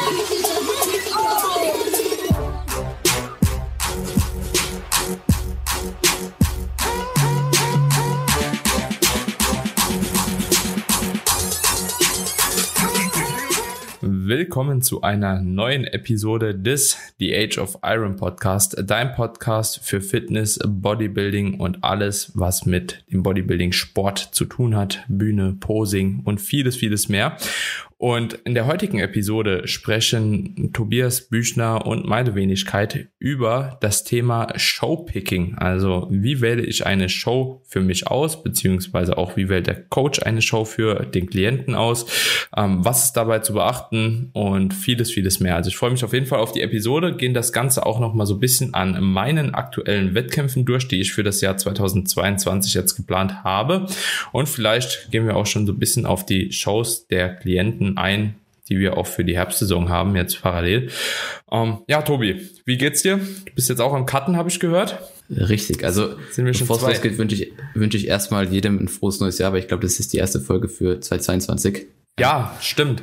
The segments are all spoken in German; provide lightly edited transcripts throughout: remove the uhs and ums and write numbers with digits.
Willkommen zu einer neuen Episode des The Age of Iron Podcast, dein Podcast für Fitness, Bodybuilding und alles, was mit dem Bodybuilding-Sport zu tun hat, Bühne, Posing und vieles mehr. Und in der heutigen Episode sprechen Tobias Büchner und meine Wenigkeit über das Thema Showpicking. Also wie wähle ich eine Show für mich aus, beziehungsweise auch wie wählt der Coach eine Show für den Klienten aus, was ist dabei zu beachten und vieles mehr. Also ich freue mich auf jeden Fall auf die Episode, gehen das Ganze auch nochmal so ein bisschen an meinen aktuellen Wettkämpfen durch, die ich für das Jahr 2022 jetzt geplant habe. Und vielleicht gehen wir auch schon so ein bisschen auf die Shows der Klienten ein, die wir auch für die Herbstsaison haben, jetzt parallel. Ja, Tobi, wie geht's dir? Du bist jetzt auch am Cutten, habe ich gehört. Richtig, also bevor es losgeht, wünsche ich erstmal jedem ein frohes neues Jahr, weil ich glaube, das ist die erste Folge für 2022. Ja, stimmt.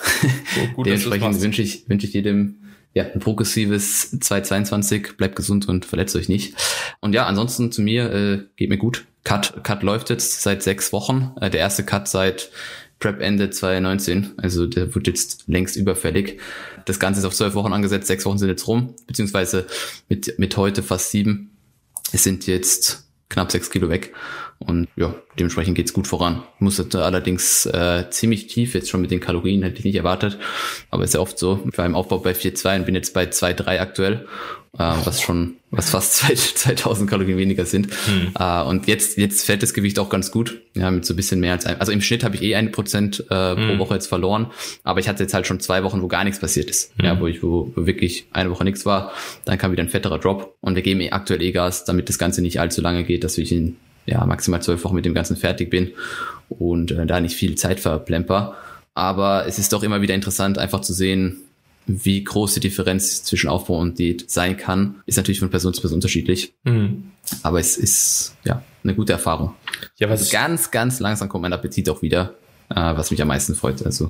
Gut, dementsprechend wünsche ich jedem ein progressives 2022, bleibt gesund und verletzt euch nicht. Und ja, ansonsten zu mir, geht mir gut. Cut läuft jetzt seit 6 Wochen, der erste Cut seit Prep Ende 2019, also der wird jetzt längst überfällig. Das Ganze ist auf 12 Wochen angesetzt, 6 Wochen sind jetzt rum, beziehungsweise mit heute fast 7. Es sind jetzt knapp 6 Kilo weg und ja, dementsprechend geht's gut voran. Musste allerdings ziemlich tief, jetzt schon mit den Kalorien, hätte ich nicht erwartet, aber ist ja oft so. Ich war im Aufbau bei 4,2 und bin jetzt bei 2,3 aktuell, was fast 2000 Kalorien weniger sind. Und jetzt fällt das Gewicht auch ganz gut, ja, mit so ein bisschen mehr als also im Schnitt habe ich 1% pro Woche jetzt verloren, aber ich hatte jetzt halt schon 2 Wochen, wo gar nichts passiert ist, ja, wo wirklich eine Woche nichts war, dann kam wieder ein fetterer Drop und wir geben aktuell Gas, damit das Ganze nicht allzu lange geht, dass ich in maximal 12 Wochen mit dem Ganzen fertig bin und da nicht viel Zeit verplemper. Aber es ist doch immer wieder interessant, einfach zu sehen, wie groß die Differenz zwischen Aufbau und Diät sein kann. Ist natürlich von Person zu Person unterschiedlich. Aber es ist eine gute Erfahrung. Ja, also ganz langsam kommt mein Appetit auch wieder, was mich am meisten freut. Also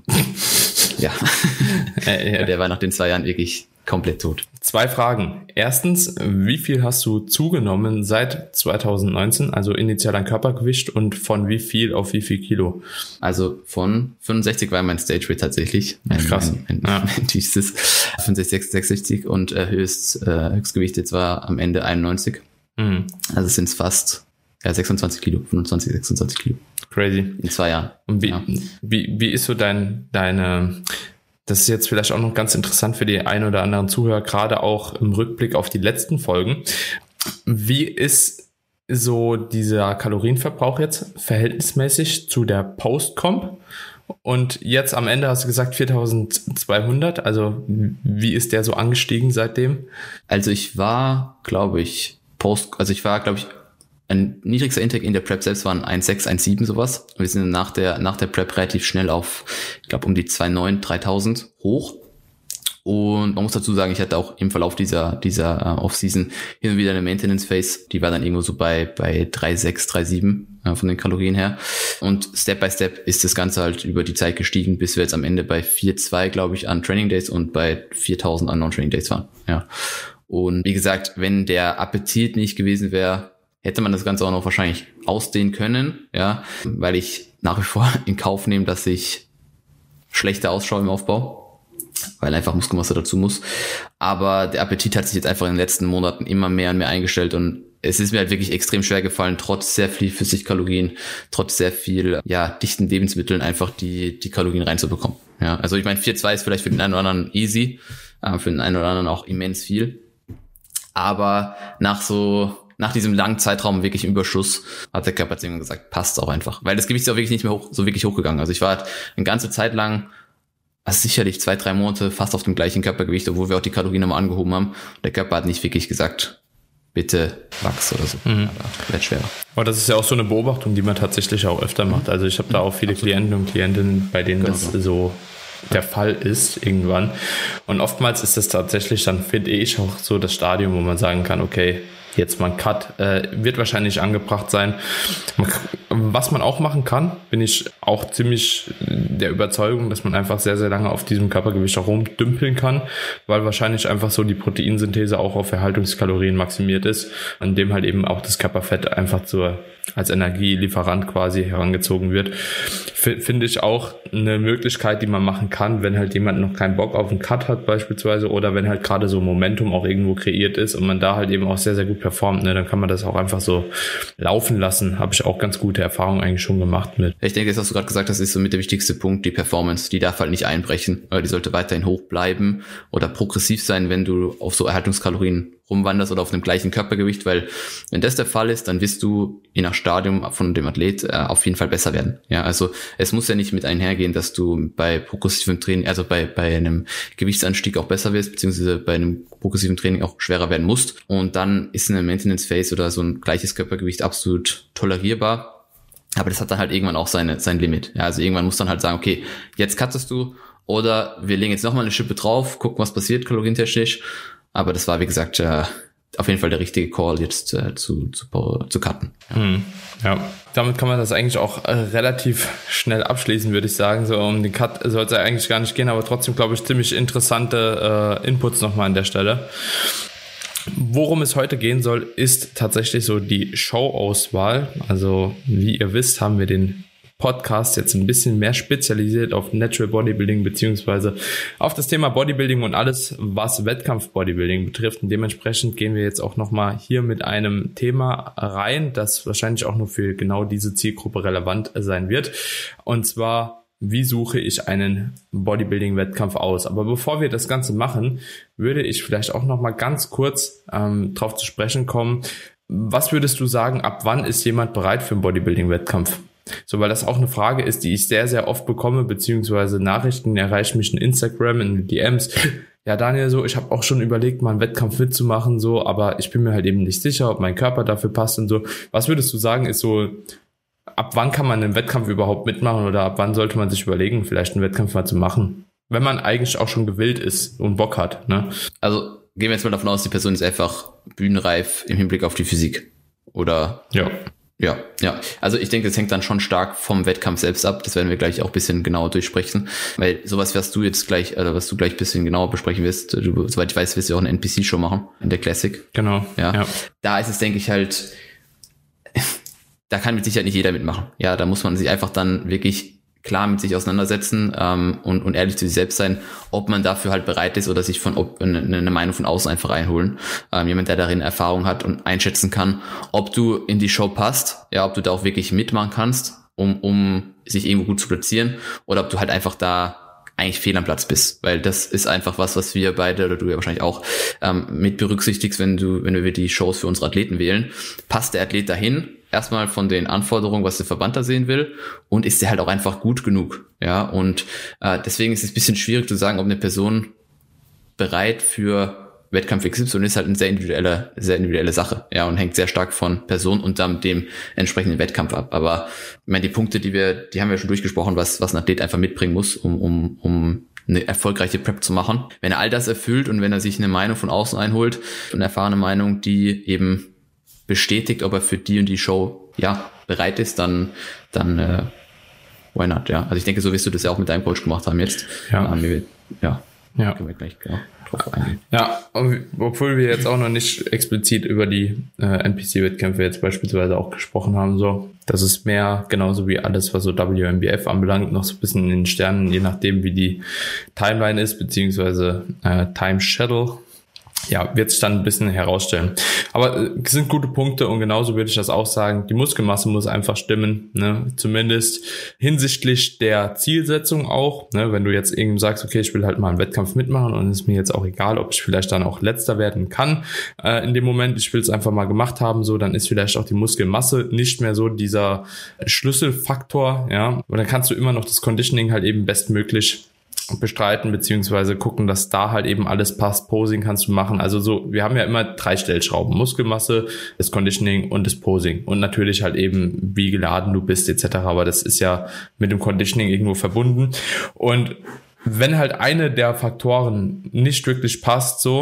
der war nach den 2 Jahren wirklich komplett tot. 2 Fragen. Erstens, wie viel hast du zugenommen seit 2019, also initial an Körpergewicht und von wie viel auf wie viel Kilo? Also von 65 war mein Stage Weight tatsächlich. Krass. Mein tiefstes 65, 66 und Höchstgewicht jetzt war am Ende 91. Also sind es fast 26 Kilo, 25, 26 Kilo. Crazy. In 2 Jahren. Und wie ist so deine das ist jetzt vielleicht auch noch ganz interessant für die ein oder anderen Zuhörer, gerade auch im Rückblick auf die letzten Folgen. Wie ist so dieser Kalorienverbrauch jetzt verhältnismäßig zu der Post-Comp? Und jetzt am Ende hast du gesagt 4200, also wie ist der so angestiegen seitdem? Also ich war, glaube ich, ein niedrigster Intake in der Prep selbst waren 1,6, 1,7 sowas. Wir sind nach der Prep relativ schnell auf, ich glaube, um die 2,9, 3000 hoch. Und man muss dazu sagen, ich hatte auch im Verlauf dieser Off-Season hin und wieder eine Maintenance-Phase. Die war dann irgendwo so bei 3,6, 3,7 von den Kalorien her. Und Step by Step ist das Ganze halt über die Zeit gestiegen, bis wir jetzt am Ende bei 4,2, glaube ich, an Training Days und bei 4.000 an Non-Training Days waren. Ja. Und wie gesagt, wenn der Appetit nicht gewesen wäre, hätte man das Ganze auch noch wahrscheinlich ausdehnen können, ja, weil ich nach wie vor in Kauf nehme, dass ich schlechter ausschaue im Aufbau, weil einfach Muskelmasse dazu muss. Aber der Appetit hat sich jetzt einfach in den letzten Monaten immer mehr und mehr eingestellt und es ist mir halt wirklich extrem schwer gefallen, trotz sehr viel Flüssigkalorien, trotz sehr viel dichten Lebensmitteln einfach die Kalorien reinzubekommen. Ja, also ich meine 4,2 ist vielleicht für den einen oder anderen easy, für den einen oder anderen auch immens viel. Aber nach diesem langen Zeitraum wirklich im Überschuss hat der Körper jetzt irgendwann gesagt, passt auch einfach. Weil das Gewicht ist auch wirklich nicht mehr so wirklich hochgegangen. Also ich war eine ganze Zeit lang, also sicherlich 2-3 Monate fast auf dem gleichen Körpergewicht, obwohl wir auch die Kalorien nochmal angehoben haben. Der Körper hat nicht wirklich gesagt, bitte wachs oder so. Aber wird schwerer. Aber das ist ja auch so eine Beobachtung, die man tatsächlich auch öfter macht. Also ich habe da auch viele Klienten und Klientinnen, bei denen das so der Fall ist irgendwann. Und oftmals ist das tatsächlich dann, finde ich, auch so das Stadium, wo man sagen kann, okay, jetzt mal ein Cut, wird wahrscheinlich angebracht sein. Was man auch machen kann, bin ich auch ziemlich der Überzeugung, dass man einfach sehr, sehr lange auf diesem Körpergewicht auch rumdümpeln kann, weil wahrscheinlich einfach so die Proteinsynthese auch auf Erhaltungskalorien maximiert ist, an dem halt eben auch das Körperfett einfach als Energielieferant quasi herangezogen wird. Finde ich auch eine Möglichkeit, die man machen kann, wenn halt jemand noch keinen Bock auf einen Cut hat beispielsweise oder wenn halt gerade so Momentum auch irgendwo kreiert ist und man da halt eben auch sehr, sehr gut performt, ne, dann kann man das auch einfach so laufen lassen. Habe ich auch ganz gute Erfahrungen eigentlich schon gemacht mit. Ich denke, das, was du gerade gesagt hast, ist so mit der wichtigste Punkt, die Performance. Die darf halt nicht einbrechen, weil die sollte weiterhin hoch bleiben oder progressiv sein, wenn du auf so Erhaltungskalorien rumwanderst oder auf dem gleichen Körpergewicht, weil wenn das der Fall ist, dann wirst du je nach Stadium von dem Athlet auf jeden Fall besser werden. Ja, also es muss ja nicht mit einhergehen, dass du bei progressivem Training, also bei einem Gewichtsanstieg auch besser wirst, beziehungsweise bei einem progressiven Training auch schwerer werden musst. Und dann ist eine Maintenance Phase oder so ein gleiches Körpergewicht absolut tolerierbar. Aber das hat dann halt irgendwann auch sein Limit. Ja, also irgendwann muss dann halt sagen, okay, jetzt cuttest du oder wir legen jetzt nochmal eine Schippe drauf, gucken, was passiert kalorientechnisch. Aber das war, wie gesagt, auf jeden Fall der richtige Call, jetzt zu cutten. Ja. Ja, damit kann man das eigentlich auch relativ schnell abschließen, würde ich sagen. So um den Cut soll es ja eigentlich gar nicht gehen, aber trotzdem, glaube ich, ziemlich interessante Inputs nochmal an der Stelle. Worum es heute gehen soll, ist tatsächlich so die Show-Auswahl. Also wie ihr wisst, haben wir den Podcast jetzt ein bisschen mehr spezialisiert auf Natural Bodybuilding beziehungsweise auf das Thema Bodybuilding und alles, was Wettkampf-Bodybuilding betrifft. Und dementsprechend gehen wir jetzt auch nochmal hier mit einem Thema rein, das wahrscheinlich auch nur für genau diese Zielgruppe relevant sein wird. Und zwar, wie suche ich einen Bodybuilding-Wettkampf aus? Aber bevor wir das Ganze machen, würde ich vielleicht auch nochmal ganz kurz drauf zu sprechen kommen. Was würdest du sagen, ab wann ist jemand bereit für einen Bodybuilding-Wettkampf? So, weil das auch eine Frage ist, die ich sehr, sehr oft bekomme, beziehungsweise Nachrichten erreichen mich in Instagram, in DMs. Ja, Daniel, so, ich habe auch schon überlegt, mal einen Wettkampf mitzumachen, so, aber ich bin mir halt eben nicht sicher, ob mein Körper dafür passt und so. Was würdest du sagen, ist so, ab wann kann man einen Wettkampf überhaupt mitmachen oder ab wann sollte man sich überlegen, vielleicht einen Wettkampf mal zu machen? Wenn man eigentlich auch schon gewillt ist und Bock hat, ne? Also, gehen wir jetzt mal davon aus, die Person ist einfach bühnenreif im Hinblick auf die Physik. Oder? Ja. Also ich denke, das hängt dann schon stark vom Wettkampf selbst ab. Das werden wir gleich auch ein bisschen genauer durchsprechen. Weil sowas, was du gleich ein bisschen genauer besprechen wirst, soweit ich weiß, wirst du auch eine NPC-Show machen in der Classic. Genau. Ja. Da ist es, denke ich, halt, da kann mit Sicherheit nicht jeder mitmachen. Ja, da muss man sich einfach dann wirklich klar mit sich auseinandersetzen und ehrlich zu sich selbst sein, ob man dafür halt bereit ist oder sich eine Meinung von außen einfach einholen. Jemand, der darin Erfahrung hat und einschätzen kann, ob du in die Show passt, ja, ob du da auch wirklich mitmachen kannst, um sich irgendwo gut zu platzieren, oder ob du halt einfach da eigentlich fehl am Platz bist, weil das ist einfach was wir beide, oder du ja wahrscheinlich auch, mit berücksichtigst, wenn wir die Shows für unsere Athleten wählen. Passt der Athlet dahin? Erstmal von den Anforderungen, was der Verband da sehen will, und ist der halt auch einfach gut genug, ja, und deswegen ist es ein bisschen schwierig zu sagen, ob eine Person bereit für Wettkampf XY ist, halt eine sehr individuelle Sache, ja, und hängt sehr stark von Person und dann dem entsprechenden Wettkampf ab. Aber ich meine, die Punkte, die haben wir schon durchgesprochen, was ein Athlet einfach mitbringen muss, um eine erfolgreiche Prep zu machen. Wenn er all das erfüllt und wenn er sich eine Meinung von außen einholt, eine erfahrene Meinung, die eben bestätigt, ob er für die und die Show, ja, bereit ist, dann why not, ja. Also ich denke, so wirst du das ja auch mit deinem Coach gemacht haben jetzt. Ja. Können wir gleich drauf eingehen. Ja, obwohl wir jetzt auch noch nicht explizit über die NPC-Wettkämpfe jetzt beispielsweise auch gesprochen haben, so, das ist mehr genauso wie alles, was so WMBF anbelangt, noch so ein bisschen in den Sternen, je nachdem, wie die Timeline ist, beziehungsweise Time Schedule. Ja, wird sich dann ein bisschen herausstellen. Aber es sind gute Punkte und genauso würde ich das auch sagen. Die Muskelmasse muss einfach stimmen, ne? Zumindest hinsichtlich der Zielsetzung auch, ne? Wenn du jetzt irgendwie sagst, okay, ich will halt mal einen Wettkampf mitmachen und es ist mir jetzt auch egal, ob ich vielleicht dann auch Letzter werden kann in dem Moment, ich will es einfach mal gemacht haben, so, dann ist vielleicht auch die Muskelmasse nicht mehr so dieser Schlüsselfaktor, ja. Und dann kannst du immer noch das Conditioning halt eben bestmöglich bestreiten, beziehungsweise gucken, dass da halt eben alles passt. Posing kannst du machen. Also so, wir haben ja immer 3 Stellschrauben. Muskelmasse, das Conditioning und das Posing. Und natürlich halt eben, wie geladen du bist, etc. Aber das ist ja mit dem Conditioning irgendwo verbunden. Und wenn halt eine der Faktoren nicht wirklich passt, so,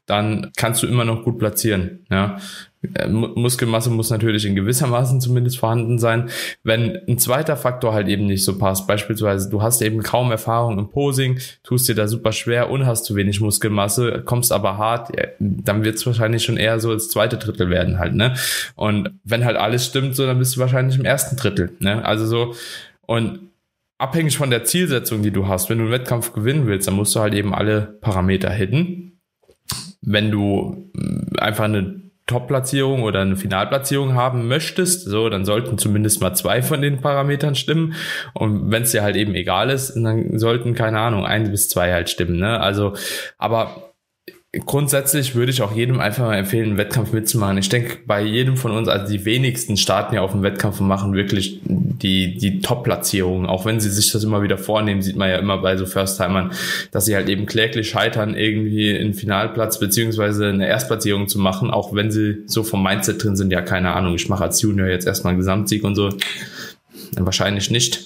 dann kannst du immer noch gut platzieren. Ja. Muskelmasse muss natürlich in gewissermaßen zumindest vorhanden sein. Wenn ein zweiter Faktor halt eben nicht so passt, beispielsweise du hast eben kaum Erfahrung im Posing, tust dir da super schwer und hast zu wenig Muskelmasse, kommst aber hart, dann wird es wahrscheinlich schon eher so das zweite Drittel werden halt, ne? Und wenn halt alles stimmt, so, dann bist du wahrscheinlich im ersten Drittel, ne? Also so, und abhängig von der Zielsetzung, die du hast, wenn du einen Wettkampf gewinnen willst, dann musst du halt eben alle Parameter hitten. Wenn du einfach eine Top-Platzierung oder eine Finalplatzierung haben möchtest, so, dann sollten zumindest mal 2 von den Parametern stimmen. Und wenn es dir halt eben egal ist, dann sollten, keine Ahnung, 1 bis 2 halt stimmen, ne? Also, aber grundsätzlich würde ich auch jedem einfach mal empfehlen, einen Wettkampf mitzumachen. Ich denke, bei jedem von uns, also die wenigsten starten ja auf einen Wettkampf und machen wirklich die Top-Platzierungen. Auch wenn sie sich das immer wieder vornehmen, sieht man ja immer bei so First-Timern, dass sie halt eben kläglich scheitern, irgendwie einen Finalplatz beziehungsweise eine Erstplatzierung zu machen, auch wenn sie so vom Mindset drin sind, ja, keine Ahnung, ich mache als Junior jetzt erstmal einen Gesamtsieg und so. Wahrscheinlich nicht.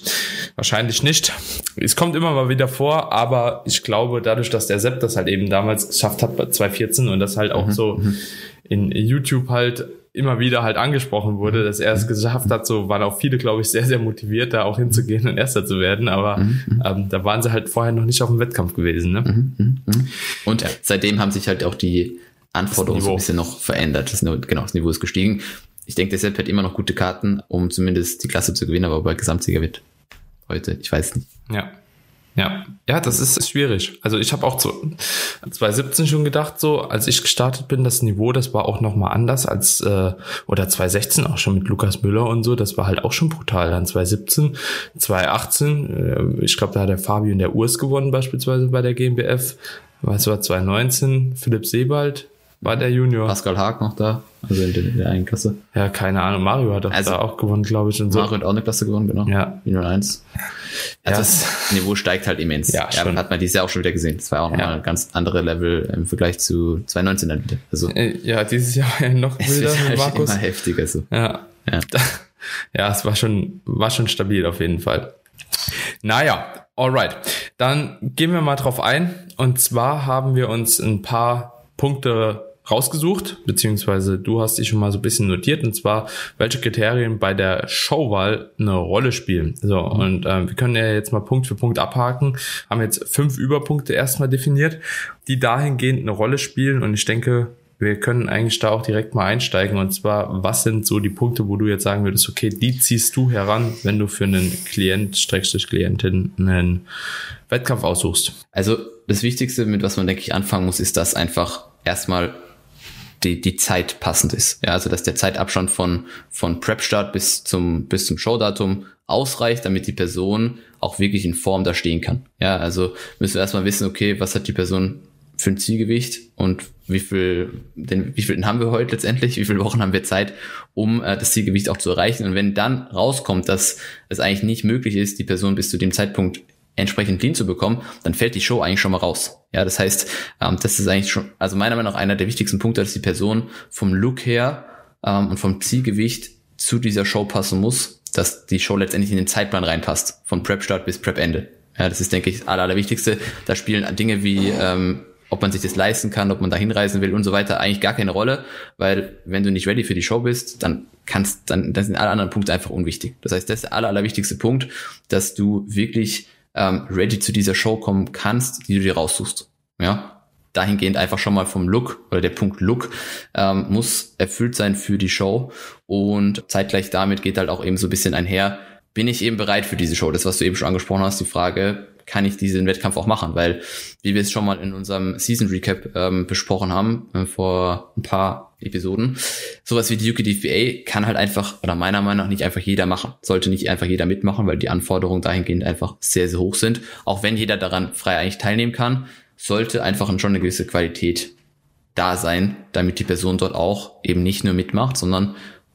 Es kommt immer mal wieder vor, aber ich glaube, dadurch, dass der Sepp das halt eben damals geschafft hat bei 2014 und das halt auch so in YouTube halt immer wieder halt angesprochen wurde, dass er es geschafft hat, so waren auch viele, glaube ich, sehr, sehr motiviert, da auch hinzugehen und Erster zu werden, aber da waren sie halt vorher noch nicht auf dem Wettkampf gewesen. Ne? Und seitdem haben sich halt auch die Anforderungen so ein bisschen noch verändert. Das Niveau ist gestiegen. Ich denke, der Sepp hat immer noch gute Karten, um zumindest die Klasse zu gewinnen, aber ob er Gesamtsieger wird heute, ich weiß nicht. Ja, das ist schwierig. Also ich habe auch 2017 schon gedacht, so als ich gestartet bin, das Niveau, das war auch nochmal anders als, oder 2016 auch schon mit Lukas Müller und so, das war halt auch schon brutal. Dann 2017, 2018, ich glaube, da hat der Fabi und der Urs gewonnen beispielsweise bei der GmbF. Was war 2019? Philipp Sebald war der Junior. Pascal Haag noch da, also in der einen Klasse. Ja, keine Ahnung. Mario hat da auch gewonnen, glaube ich. Und so. Mario hat auch eine Klasse gewonnen, genau. Ja. Junior 1. Also das Niveau steigt halt immens. Ja, hat man dieses Jahr auch schon wieder gesehen. Das war auch nochmal ein ganz andere Level im Vergleich zu 2019 dann wieder. Also, ja, dieses Jahr noch wilder mit halt Markus. Immer heftiger so. Ja, es war schon stabil auf jeden Fall. Naja, alright. Dann gehen wir mal drauf ein. Und zwar haben wir uns ein paar Punkte rausgesucht, beziehungsweise du hast dich schon mal so ein bisschen notiert, und zwar, welche Kriterien bei der Showwahl eine Rolle spielen. So, und wir können ja jetzt mal Punkt für Punkt abhaken, haben jetzt 5 Überpunkte erstmal definiert, die dahingehend eine Rolle spielen, und ich denke, wir können eigentlich da auch direkt mal einsteigen, und zwar, was sind so die Punkte, wo du jetzt sagen würdest, okay, die ziehst du heran, wenn du für einen Klient/Klientin einen Wettkampf aussuchst? Also das Wichtigste, mit was man, denke ich, anfangen muss, ist, dass einfach erstmal die Zeit passend ist. Ja, also dass der Zeitabstand von Prep-Start bis zum Showdatum ausreicht, damit die Person auch wirklich in Form da stehen kann. Ja, also müssen wir erstmal wissen, okay, was hat die Person für ein Zielgewicht und wie viel haben wir heute letztendlich, wie viele Wochen haben wir Zeit, um das Zielgewicht auch zu erreichen. Und wenn dann rauskommt, dass es eigentlich nicht möglich ist, die Person bis zu dem Zeitpunkt entsprechend clean zu bekommen, dann fällt die Show eigentlich schon mal raus. Ja, das heißt, das ist eigentlich schon, also meiner Meinung nach einer der wichtigsten Punkte, dass die Person vom Look her und vom Zielgewicht zu dieser Show passen muss, dass die Show letztendlich in den Zeitplan reinpasst, von Prep-Start bis Prep-Ende. Ja, das ist, denke ich, das Allerwichtigste. Da spielen Dinge wie, ob man sich das leisten kann, ob man da hinreisen will und so weiter, eigentlich gar keine Rolle, weil wenn du nicht ready für die Show bist, dann sind alle anderen Punkte einfach unwichtig. Das heißt, das ist der allerwichtigste Punkt, dass du wirklich ready zu dieser Show kommen kannst, die du dir raussuchst. Ja, dahingehend einfach schon mal vom Look, oder der Punkt Look muss erfüllt sein für die Show, und zeitgleich damit geht halt auch eben so ein bisschen einher, bin ich eben bereit für diese Show? Das, was du eben schon angesprochen hast, die Frage, kann ich diesen Wettkampf auch machen? Weil, wie wir es schon mal in unserem Season Recap besprochen haben, vor ein paar Episoden, sowas wie die UKDPA kann halt einfach, oder meiner Meinung nach, nicht einfach jeder machen. Sollte nicht einfach jeder mitmachen, weil die Anforderungen dahingehend einfach sehr, sehr hoch sind. Auch wenn jeder daran frei eigentlich teilnehmen kann, sollte einfach schon eine gewisse Qualität da sein, damit die Person dort auch eben nicht nur mitmacht, sondern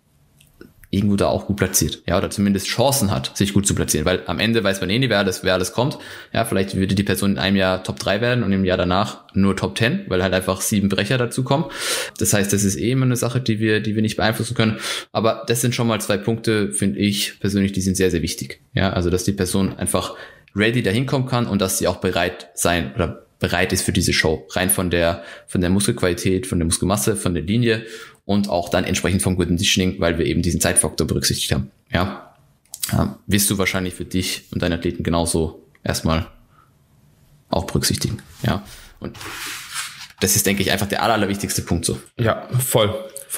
irgendwo da auch gut platziert, ja, oder zumindest Chancen hat, sich gut zu platzieren, weil am Ende weiß man eh nie, wer alles kommt. Ja, vielleicht würde die Person in einem Jahr Top 3 werden und im Jahr danach nur Top 10, weil halt einfach 7 Brecher dazu kommen. Das heißt, das ist eh immer eine Sache, die wir nicht beeinflussen können. Aber das sind schon mal 2 Punkte, finde ich persönlich, die sind sehr, sehr wichtig. Ja, also, dass die Person einfach ready dahin kommen kann und dass sie auch bereit sein oder bereit ist für diese Show. Rein von der Muskelqualität, von der Muskelmasse, von der Linie und auch dann entsprechend vom Conditioning, weil wir eben diesen Zeitfaktor berücksichtigt haben. Ja, wirst du wahrscheinlich für dich und deine Athleten genauso erstmal auch berücksichtigen. Ja, und das ist, denke ich, einfach der allerwichtigste Punkt so. Ja, voll.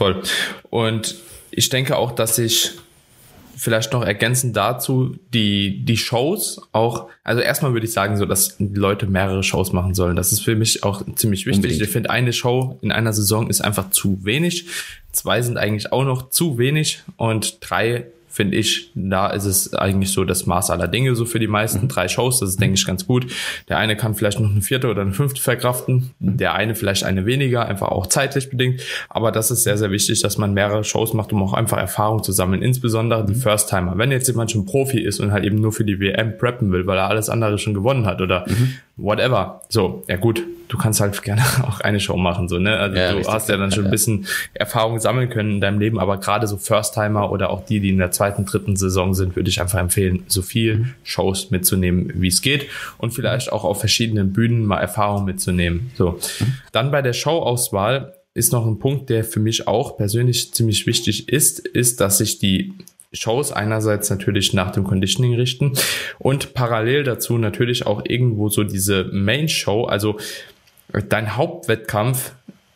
Und ich denke auch, dass ich vielleicht noch ergänzend dazu die Shows auch, also erstmal würde ich sagen, so, dass die Leute mehrere Shows machen sollen. Das ist für mich auch ziemlich wichtig. Unbedingt. Ich finde, eine Show in einer Saison ist einfach zu wenig. 2 sind eigentlich auch noch zu wenig und 3 finde ich, da ist es eigentlich so das Maß aller Dinge, so für die meisten 3 Shows, das ist, denke ich, ganz gut. Der eine kann vielleicht noch eine 4. oder eine 5. verkraften, der eine vielleicht eine weniger, einfach auch zeitlich bedingt, aber das ist sehr, sehr wichtig, dass man mehrere Shows macht, um auch einfach Erfahrung zu sammeln, insbesondere die First-Timer. Wenn jetzt jemand schon Profi ist und halt eben nur für die WM preppen will, weil er alles andere schon gewonnen hat oder whatever, so, ja gut, du kannst halt gerne auch eine Show machen, so, ne, also ja, du hast ja dann schon ein bisschen Erfahrung sammeln können in deinem Leben, aber gerade so First-Timer oder auch die in der 2., 3. Saison sind, würde ich einfach empfehlen, so viel Shows mitzunehmen, wie es geht und vielleicht auch auf verschiedenen Bühnen mal Erfahrung mitzunehmen, so. Dann bei der Showauswahl ist noch ein Punkt, der für mich auch persönlich ziemlich wichtig ist, dass sich die Shows einerseits natürlich nach dem Conditioning richten und parallel dazu natürlich auch irgendwo so diese Main Show, also dein Hauptwettkampf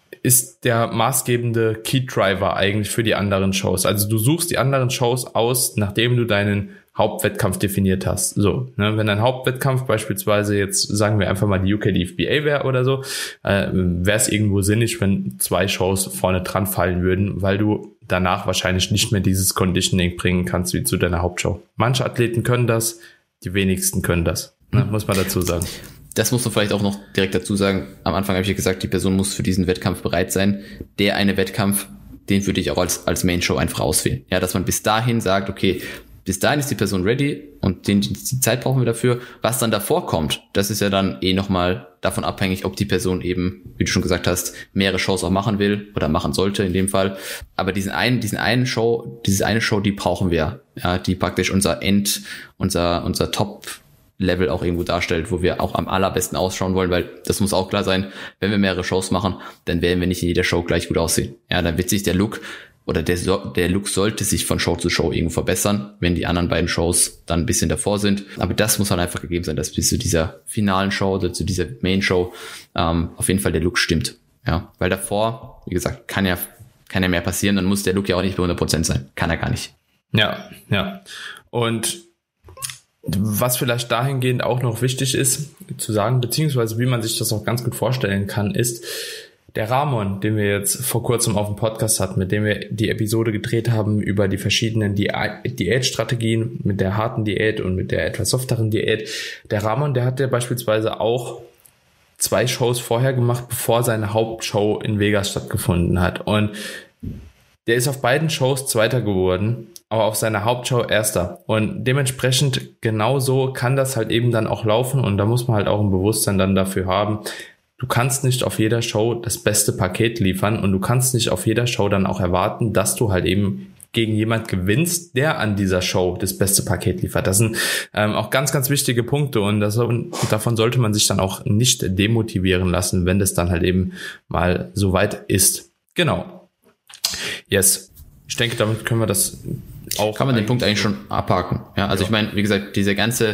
ist der maßgebende Key Driver eigentlich für die anderen Shows. Also du suchst die anderen Shows aus, nachdem du deinen Hauptwettkampf definiert hast. So, ne, wenn dein Hauptwettkampf beispielsweise jetzt, sagen wir einfach mal die UKDFBA wäre oder so, wäre es irgendwo sinnig, wenn 2 Shows vorne dran fallen würden, weil du danach wahrscheinlich nicht mehr dieses Conditioning bringen kannst wie zu deiner Hauptshow. Manche Athleten können das, die wenigsten können das, ne, muss man dazu sagen. Das muss man vielleicht auch noch direkt dazu sagen. Am Anfang habe ich ja gesagt, die Person muss für diesen Wettkampf bereit sein. Der eine Wettkampf, den würde ich auch als Main Show einfach auswählen. Ja, dass man bis dahin sagt, okay, bis dahin ist die Person ready und die Zeit brauchen wir dafür. Was dann davor kommt, das ist ja dann nochmal davon abhängig, ob die Person eben, wie du schon gesagt hast, mehrere Shows auch machen will oder machen sollte in dem Fall. Aber diese eine Show, die brauchen wir. Ja, die praktisch unser Top-Level auch irgendwo darstellt, wo wir auch am allerbesten ausschauen wollen, weil das muss auch klar sein, wenn wir mehrere Shows machen, dann werden wir nicht in jeder Show gleich gut aussehen. Ja, dann wird sich der Look oder der Look sollte sich von Show zu Show irgendwo verbessern, wenn die anderen beiden Shows dann ein bisschen davor sind. Aber das muss halt einfach gegeben sein, dass bis zu dieser finalen Show oder zu dieser Main Show auf jeden Fall der Look stimmt. Ja, weil davor, wie gesagt, kann ja mehr passieren, dann muss der Look ja auch nicht bei 100% sein. Kann er gar nicht. Ja. Und was vielleicht dahingehend auch noch wichtig ist zu sagen, beziehungsweise wie man sich das auch ganz gut vorstellen kann, ist, der Ramon, den wir jetzt vor kurzem auf dem Podcast hatten, mit dem wir die Episode gedreht haben über die verschiedenen Diätstrategien, mit der harten Diät und mit der etwas softeren Diät. Der Ramon, der hat ja beispielsweise auch 2 Shows vorher gemacht, bevor seine Hauptshow in Vegas stattgefunden hat. Und der ist auf beiden Shows Zweiter geworden, aber auf seiner Hauptshow Erster. Und dementsprechend genauso kann das halt eben dann auch laufen. Und da muss man halt auch ein Bewusstsein dann dafür haben. Du kannst nicht auf jeder Show das beste Paket liefern und du kannst nicht auf jeder Show dann auch erwarten, dass du halt eben gegen jemand gewinnst, der an dieser Show das beste Paket liefert. Das sind auch ganz, ganz wichtige Punkte und davon sollte man sich dann auch nicht demotivieren lassen, wenn das dann halt eben mal so weit ist. Genau. Yes. Ich denke, damit können wir das auch... Kann man den Punkt eigentlich schon abhaken. Ja, also Ich meine, wie gesagt, dieser ganze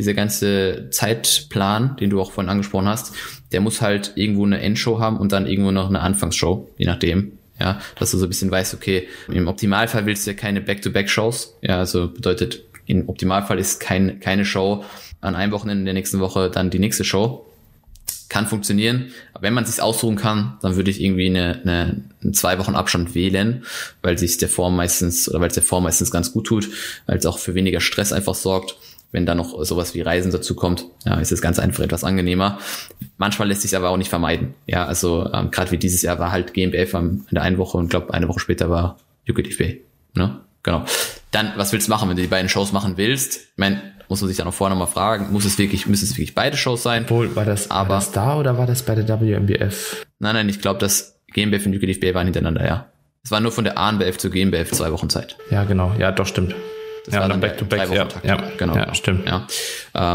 Zeitplan, den du auch vorhin angesprochen hast, der muss halt irgendwo eine Endshow haben und dann irgendwo noch eine Anfangsshow, je nachdem. Ja, dass du so ein bisschen weißt, okay, im Optimalfall willst du ja keine Back-to-Back-Shows. Ja, also bedeutet, im Optimalfall ist keine Show an einem Wochenende in der nächsten Woche dann die nächste Show. Kann funktionieren. Aber wenn man es sich aussuchen kann, dann würde ich irgendwie einen 2 Wochen Abstand wählen, weil es der Form meistens ganz gut tut, weil es auch für weniger Stress einfach sorgt. Wenn da noch sowas wie Reisen dazu kommt, ja, ist das Ganze einfach etwas angenehmer. Manchmal lässt sich aber auch nicht vermeiden. Ja, also gerade wie dieses Jahr war halt GmbF in der einen Woche und glaube eine Woche später war UKDFBA. Ne? Genau. Dann, was willst du machen, wenn du die beiden Shows machen willst? Ich meine, muss man sich dann auch vorher nochmal fragen, müssen es wirklich beide Shows sein? Obwohl, war das da oder war das bei der WMBF? Nein, ich glaube, dass GmbF und UKDFBA waren hintereinander, ja. Es war nur von der ANBF zur GmbF 2 Wochen Zeit. Ja, genau. Ja, doch, stimmt. Das war dann Back-to-Back. Ja, genau. Ja, stimmt. Ja.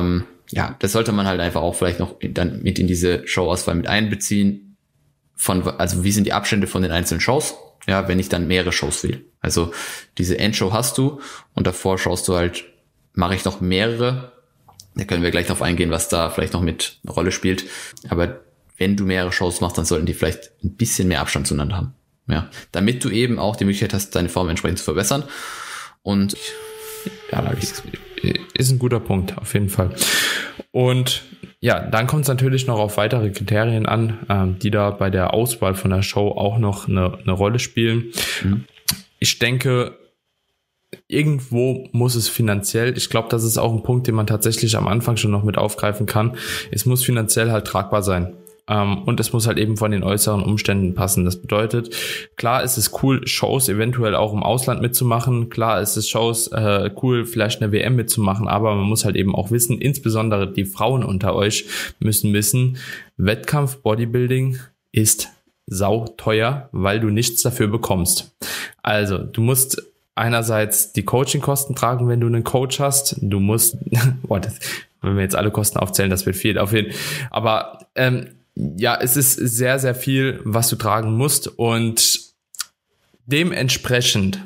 ja, das sollte man halt einfach auch vielleicht noch dann mit in diese Showauswahl mit einbeziehen. Also wie sind die Abstände von den einzelnen Shows? Ja, wenn ich dann mehrere Shows will. Also diese Endshow hast du und davor schaust du halt, mache ich noch mehrere. Da können wir gleich drauf eingehen, was da vielleicht noch mit eine Rolle spielt. Aber wenn du mehrere Shows machst, dann sollten die vielleicht ein bisschen mehr Abstand zueinander haben. Ja, damit du eben auch die Möglichkeit hast, deine Form entsprechend zu verbessern. Und ja, ist ein guter Punkt, auf jeden Fall. Und ja, dann kommt es natürlich noch auf weitere Kriterien an, die da bei der Auswahl von der Show auch noch eine Rolle spielen. Mhm. Ich denke, irgendwo muss es finanziell, ich glaube, das ist auch ein Punkt, den man tatsächlich am Anfang schon noch mit aufgreifen kann. Es muss finanziell halt tragbar sein. Und es muss halt eben von den äußeren Umständen passen. Das bedeutet, klar ist es cool, Shows eventuell auch im Ausland mitzumachen. Klar ist es Shows cool, vielleicht eine WM mitzumachen. Aber man muss halt eben auch wissen, insbesondere die Frauen unter euch müssen wissen, Wettkampf Bodybuilding ist sauteuer, weil du nichts dafür bekommst. Also du musst einerseits die Coachingkosten tragen, wenn du einen Coach hast. Du musst, wenn wir jetzt alle Kosten aufzählen, das wird viel auf jeden Fall. Aber ja, es ist sehr, sehr viel, was du tragen musst und dementsprechend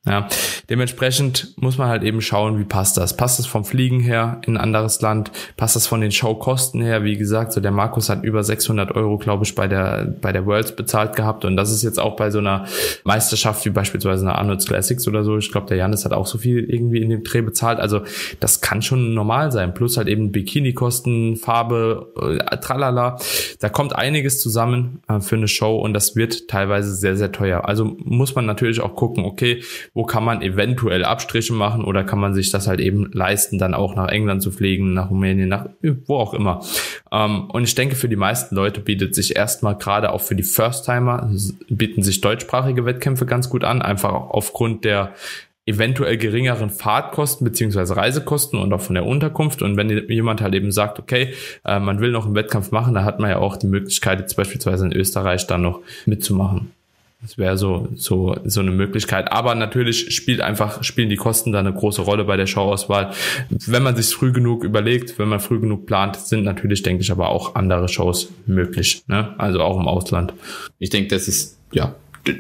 muss man halt eben schauen, wie passt das. Passt das vom Fliegen her in ein anderes Land? Passt das von den Showkosten her? Wie gesagt, so der Markus hat über 600 €, glaube ich, bei der Worlds bezahlt gehabt und das ist jetzt auch bei so einer Meisterschaft wie beispielsweise einer Arnold's Classics oder so. Ich glaube, der Janis hat auch so viel irgendwie in dem Dreh bezahlt. Also das kann schon normal sein. Plus halt eben Bikini-Kosten, Farbe, tralala. Da kommt einiges zusammen für eine Show und das wird teilweise sehr, sehr teuer. Also muss man natürlich auch gucken, okay, wo kann man eventuell Abstriche machen oder kann man sich das halt eben leisten, dann auch nach England zu fliegen, nach Rumänien, nach wo auch immer. Und ich denke, für die meisten Leute bietet sich erstmal gerade auch für die First-Timer, bieten sich deutschsprachige Wettkämpfe ganz gut an, einfach aufgrund der eventuell geringeren Fahrtkosten beziehungsweise Reisekosten und auch von der Unterkunft. Und wenn jemand halt eben sagt, okay, man will noch einen Wettkampf machen, dann hat man ja auch die Möglichkeit, jetzt beispielsweise in Österreich dann noch mitzumachen. Das wäre so eine Möglichkeit. Aber natürlich spielen die Kosten da eine große Rolle bei der Showauswahl. Wenn man sich früh genug überlegt, wenn man früh genug plant, sind natürlich, denke ich, aber auch andere Shows möglich, ne? Also auch im Ausland. Ich denke, das ist, ja,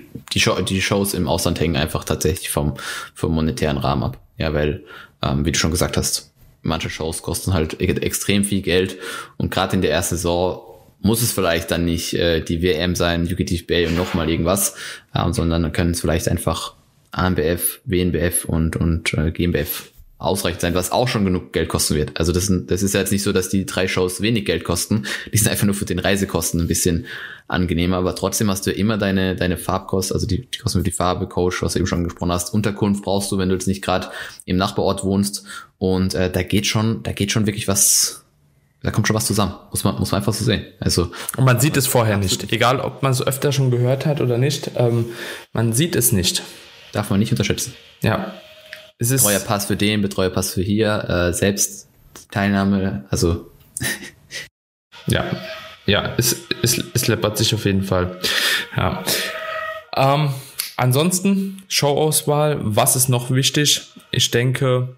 die Shows im Ausland hängen einfach tatsächlich vom monetären Rahmen ab. Ja, weil, wie du schon gesagt hast, manche Shows kosten halt extrem viel Geld und gerade in der ersten Saison muss es vielleicht dann nicht die WM sein, UKTFBA und nochmal irgendwas, sondern dann können es vielleicht einfach ANBF, WNBF und GmbF ausreichend sein, was auch schon genug Geld kosten wird. Also das ist ja jetzt nicht so, dass die 3 Shows wenig Geld kosten, die sind einfach nur für den Reisekosten ein bisschen angenehmer, aber trotzdem hast du immer deine Farbkosten, also die Kosten für die Farbe, Coach, was du eben schon gesprochen hast, Unterkunft brauchst du, wenn du jetzt nicht gerade im Nachbarort wohnst und da geht schon wirklich was. Da kommt schon was zusammen, muss man einfach so sehen. Also und man sieht es vorher nicht, egal ob man es öfter schon gehört hat oder nicht, man sieht es nicht. Darf man nicht unterschätzen. Ja. Es ist Betreuerpass für den, Betreuerpass für hier, Selbstteilnahme, also ja, es läppert sich auf jeden Fall. Ja. Ansonsten Showauswahl, was ist noch wichtig? Ich denke,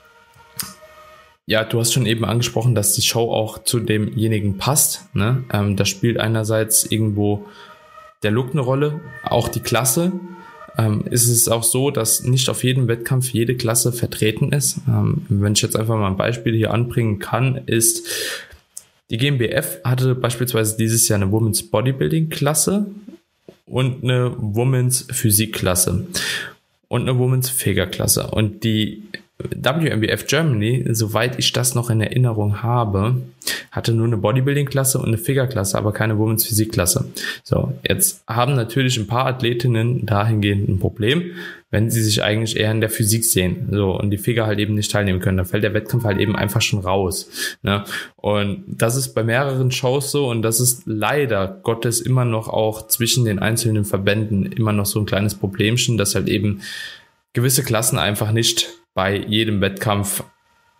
ja, du hast schon eben angesprochen, dass die Show auch zu demjenigen passt, ne? Da spielt einerseits irgendwo der Look eine Rolle, auch die Klasse. Ist es auch so, dass nicht auf jedem Wettkampf jede Klasse vertreten ist. Wenn ich jetzt einfach mal ein Beispiel hier anbringen kann, ist die GmbF hatte beispielsweise dieses Jahr eine Women's Bodybuilding Klasse und eine Women's Physik Klasse und eine Women's Figure Klasse und die WMBF Germany, soweit ich das noch in Erinnerung habe, hatte nur eine Bodybuilding-Klasse und eine Figure-Klasse, aber keine Women's Physik-Klasse. So, jetzt haben natürlich ein paar Athletinnen dahingehend ein Problem, wenn sie sich eigentlich eher in der Physik sehen, so, und die Figure halt eben nicht teilnehmen können. Dann fällt der Wettkampf halt eben einfach schon raus, ne? Und das ist bei mehreren Shows so und das ist leider Gottes immer noch auch zwischen den einzelnen Verbänden immer noch so ein kleines Problemchen, dass halt eben gewisse Klassen einfach nicht bei jedem Wettkampf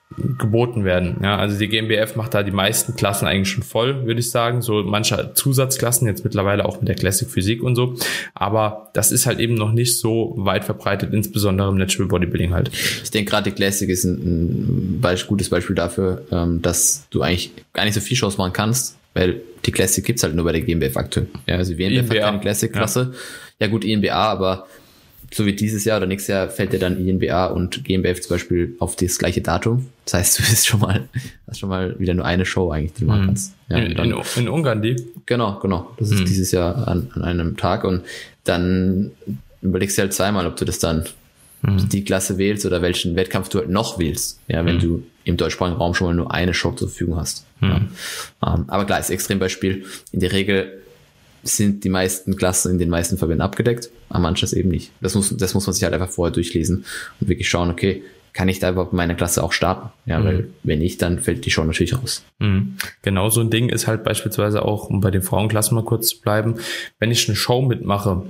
geboten werden. Ja, also die GmbF macht da die meisten Klassen eigentlich schon voll, würde ich sagen. So manche Zusatzklassen, jetzt mittlerweile auch mit der Classic Physik und so. Aber das ist halt eben noch nicht so weit verbreitet, insbesondere im Natural Bodybuilding halt. Ich denke, gerade die Classic ist ein gutes Beispiel dafür, dass du eigentlich gar nicht so viel Shows machen kannst, weil die Classic gibt's halt nur bei der GmbF aktuell. Ja, also die WNBF hat keine Classic-Klasse. Ja gut, INBA, aber so wie dieses Jahr oder nächstes Jahr fällt dir dann INBA und GmbF zum Beispiel auf das gleiche Datum. Das heißt, du hast schon mal wieder nur eine Show eigentlich, die du machen kannst. Ja, in Ungarn die? Genau. Das ist dieses Jahr an einem Tag und dann überlegst du halt zweimal, ob du das dann die Klasse wählst oder welchen Wettkampf du halt noch wählst. Ja, wenn du im deutschsprachigen Raum schon mal nur eine Show zur Verfügung hast. Ja. Aber klar, ist Extrembeispiel. In der Regel sind die meisten Klassen in den meisten Verbänden abgedeckt, aber manches eben nicht. Das muss man sich halt einfach vorher durchlesen und wirklich schauen, okay, kann ich da überhaupt meine Klasse auch starten? Ja, weil wenn nicht, dann fällt die Show natürlich raus. Genau, so ein Ding ist halt beispielsweise auch, um bei den Frauenklassen mal kurz zu bleiben, wenn ich eine Show mitmache,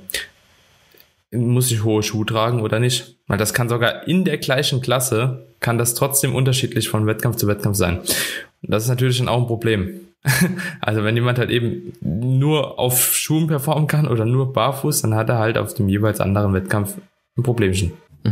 muss ich hohe Schuhe tragen oder nicht? Weil das kann sogar in der gleichen Klasse, kann das trotzdem unterschiedlich von Wettkampf zu Wettkampf sein. Und das ist natürlich dann auch ein Problem. Also wenn jemand halt eben nur auf Schuhen performen kann oder nur barfuß, dann hat er halt auf dem jeweils anderen Wettkampf ein Problemchen.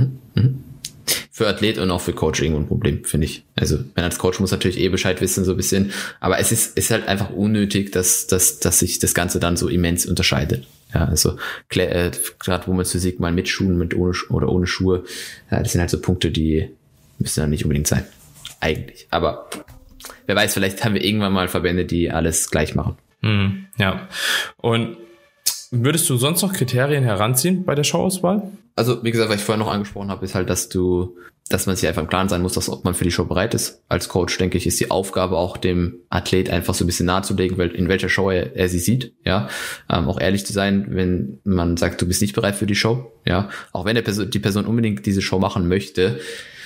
Für Athlet und auch für Coach irgendwo ein Problem, finde ich. Also wenn als Coach muss natürlich Bescheid wissen, so ein bisschen. Aber es ist halt einfach unnötig, dass sich das Ganze dann so immens unterscheidet. Ja, also gerade wo man Physik mal mit Schuhen, mit ohne Schuhe, das sind halt so Punkte, die müssen dann nicht unbedingt sein. Eigentlich. Aber wer weiß, vielleicht haben wir irgendwann mal Verbände, die alles gleich machen. Ja. Und würdest du sonst noch Kriterien heranziehen bei der Showauswahl? Also, wie gesagt, was ich vorher noch angesprochen habe, ist halt, dass man sich einfach im Klaren sein muss, ob man für die Show bereit ist. Als Coach, denke ich, ist die Aufgabe auch dem Athlet einfach so ein bisschen nahezulegen, in welcher Show er sie sieht, ja. Auch ehrlich zu sein, wenn man sagt, du bist nicht bereit für die Show, ja. Auch wenn die Person unbedingt diese Show machen möchte,